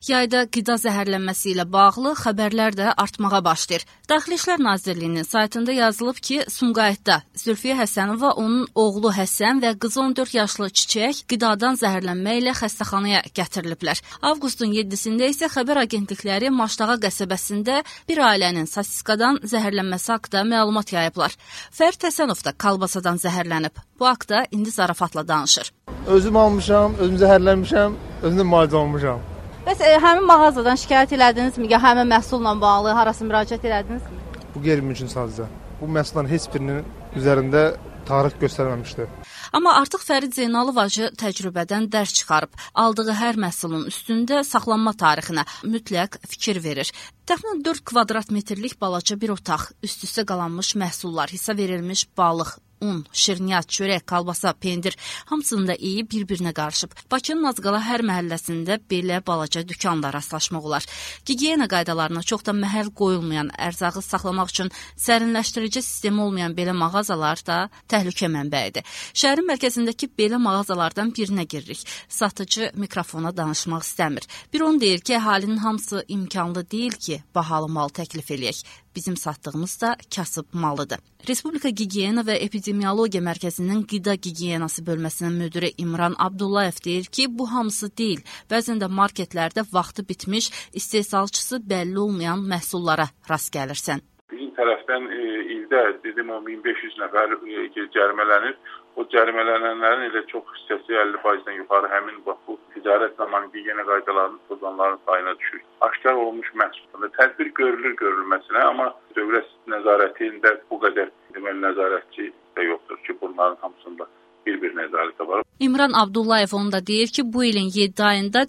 Yayda qida zəhərlənməsi ilə bağlı xəbərlər də artmağa başlayır. Daxili İşlər Nazirliyinin saytında yazılıb ki, Sumqayıtda Zülfiyə Həsənova, onun oğlu Həsən və qızı 14 yaşlı Çiçək qidadan zəhərlənmə ilə xəstəxanaya gətiriliblər. Avqustun 7-sində isə xəbər agentlikləri Maşdağa qəsəbəsində bir ailənin sosiskadan zəhərlənməsi haqqında məlumat yayıblar. Fərid Həsənov da kalbasadan zəhərlənib. Bu haqda indi zarafatla danışır. Özüm almışam, özüm zəhərlənmişəm, özüm müalicə olmuşam. Bəs həmin mağazadan şikayət elədinizmi? Ya həmin məhsulla bağlı harası müraciət elədinizmi? Bu qeyri-mümkün sadəcə. Bu məhsulların heç birinin üzərində tarix göstərməmişdir. Amma artıq Fərid Zeynalov acı təcrübədən dərs çıxarıb. Aldığı hər məhsulun üstündə saxlanma tarixinə mütləq fikir verir. Təxminən 4 kvadrat metrlik balaca bir otaq, üst-üstə qalanmış məhsullar, hissə verilmiş balıq, un, şirniyyat, çörək, kalbasa, pendir hamısını da iyi bir-birinə qarışıb. Bakının az qala hər məhəlləsində belə balaca dükanla rastlaşmaq olar. Gigiyena qaydalarına çox da məhəl qoyulmayan, ərzağı saxlamaq üçün sərinləşdirici sistemi olmayan belə mağazalar da təhlükə mənbəyidir. Şəhərin mərkəzindəki belə mağazalardan birinə giririk. Satıcı mikrofona danışmaq istəmir. Bir onu deyir ki, əhalinin hamısı imkanlı deyil ki, bahalı mal təklif eləyək. Bizim satdığımız da kasıb malıdır. Respublika Gigiyena və Epidemiologiya Mərkəzinin Qida Gigiyenası bölməsinin müdiri İmran Abdullayev deyir ki, bu hamısı deyil. Bəzən də marketlərdə vaxtı bitmiş, istehsalçısı bəlli olmayan məhsullara rast gəlirsən. Bizim tərəfdən ildə dedim o 1500 nəfər cərimələnir. O cərimələnənlərin elə çox hissəsi 50%-dən yuxarı həmin bu ticarət zamanı gigiyena qaydalarının pozanların sayına düşür. Aşkar olunmuş məhsulda tədbir görülməsinə, amma dövlət nəzarətində bu qədər deməli nəzarətçi də yoxdur ki, bunların hamısında bir nəzarətə var. İmran Abdullayev onu da deyir ki, bu ilin 7 ayında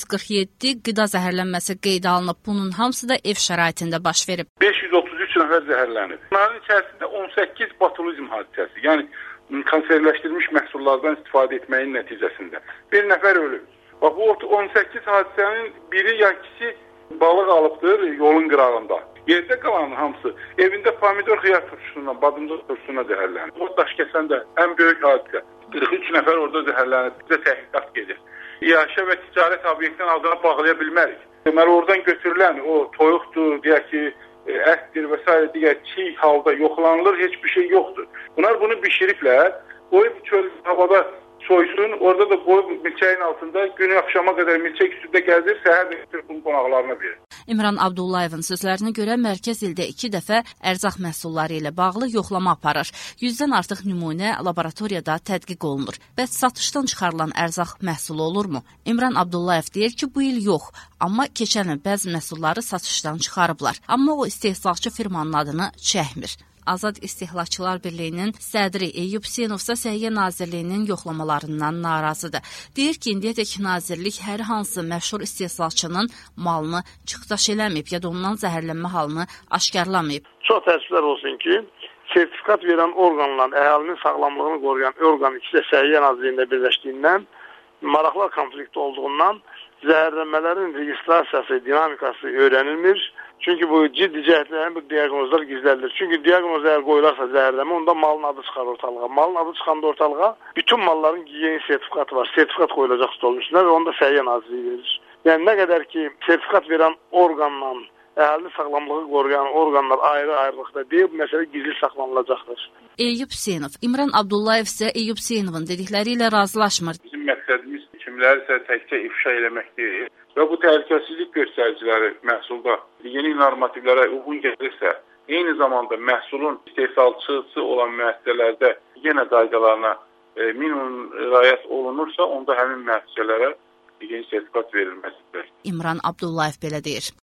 447 qida zəhərlənməsi qeydə alınıb. Bunun hamısı da ev şəraitində baş verib. 533 nəfər zəhərlənib. Bunların içərisində 18 botulizm hadisəsi, yəni konservləşdirilmiş məhsullardan istifadə etməyin nəticəsində. Bir nəfər ölüb. Bax, bu 18 hadisənin biri ya ikisi balıq alıbdır yolun qırağında. Yerdə qalanın hamısı evində pomidor xiyar turşusundan, badımcıq turşusuna zəhərlənib. O Daşkəsəndə ən böyük hadisə. 43 nəfər orada zəhərlənib. Bizə təhqiqat gedir. İyaşə və ticarət obyektin adına bağlaya bilmərik. Deməli, oradan götürülən o toyuqdur, deyək ki, ətdir və s. digər çiğ halda yoxlanılır, heç bir şey yoxdur. Bunlar bunu bişiriblər, qoyub çöl havada soysun, orada da qoyub milçəyin altında günü axşama qədər milçək üstündə gəzir, səhər də bunu qonaqlarına verir. İmran Abdullayevin sözlərinə görə mərkəz ildə 2 dəfə ərzaq məhsulları ilə bağlı yoxlama aparır. 100-dən artıq nümunə laboratoriyada tədqiq olunur. Bəs satışdan çıxarılan ərzaq məhsulu olurmu? İmran Abdullayev deyir ki, bu il yox, amma keçən il bəzi məhsulları satışdan çıxarıblar. Amma o istehsalçı firmanın adını çəkmir. Azad İstehlakçılar Birliyinin sədri Eyyub Hüseynov isə Səhiyyə Nazirliyinin yoxlamalarından narazıdır. Deyir ki, indiyədək nazirlik hər hansı məşhur istehsalçının malını çıxdaş eləməyib ya da ondan zəhərlənmə halını aşkarlamayıb. Çox təəssüflər olsun ki, sertifikat verən orqanla əhalinin sağlamlığını qoruyan orqan ikisi də Səhiyyə Nazirliyində birləşdiyindən, maraqlar konflikti olduğundan zəhərlənmələrin registrasiyası, dinamikası öyrənilmir. Çünki bu ciddi cəhətlərin bu diaqnozlar gizlədilir. Çünki diaqnoz əgər qoyularsa zəhərləmə, onda malın adı çıxar ortalığa. Malın adı çıxanda ortalığa bütün malların gigiyenik sertifikatı var. Sertifikat qoyulacaq stolun üstünə və onu da Səhiyyə Nazirliyi verir. Yəni nə qədər ki, sertifikat verən orqanla əhalinin sağlamlığı qoruyan orqanlar ayrı-ayrılıqda deyil, bu məsələ gizli saxlanılacaqdır. Eyyub Hüseynov, İmran Abdullayev isə Eyyub Hüseynovun dedikləri ilə razılaşmır. Bizim məqsədimiz kimlərsə təkcə ifşa eləmək deyil. Və bu təhlükəsizlik göstəriciləri məhsulda yeni normativlərə uyğun gəlirsə, eyni zamanda məhsulun istehsalçısı olan müəssisələrdə yenə qaydalarına minimum riayət olunursa, onda həmin müəssisələrə yeni sertifikat verilməsidir. İmran Abdullayev belə deyir.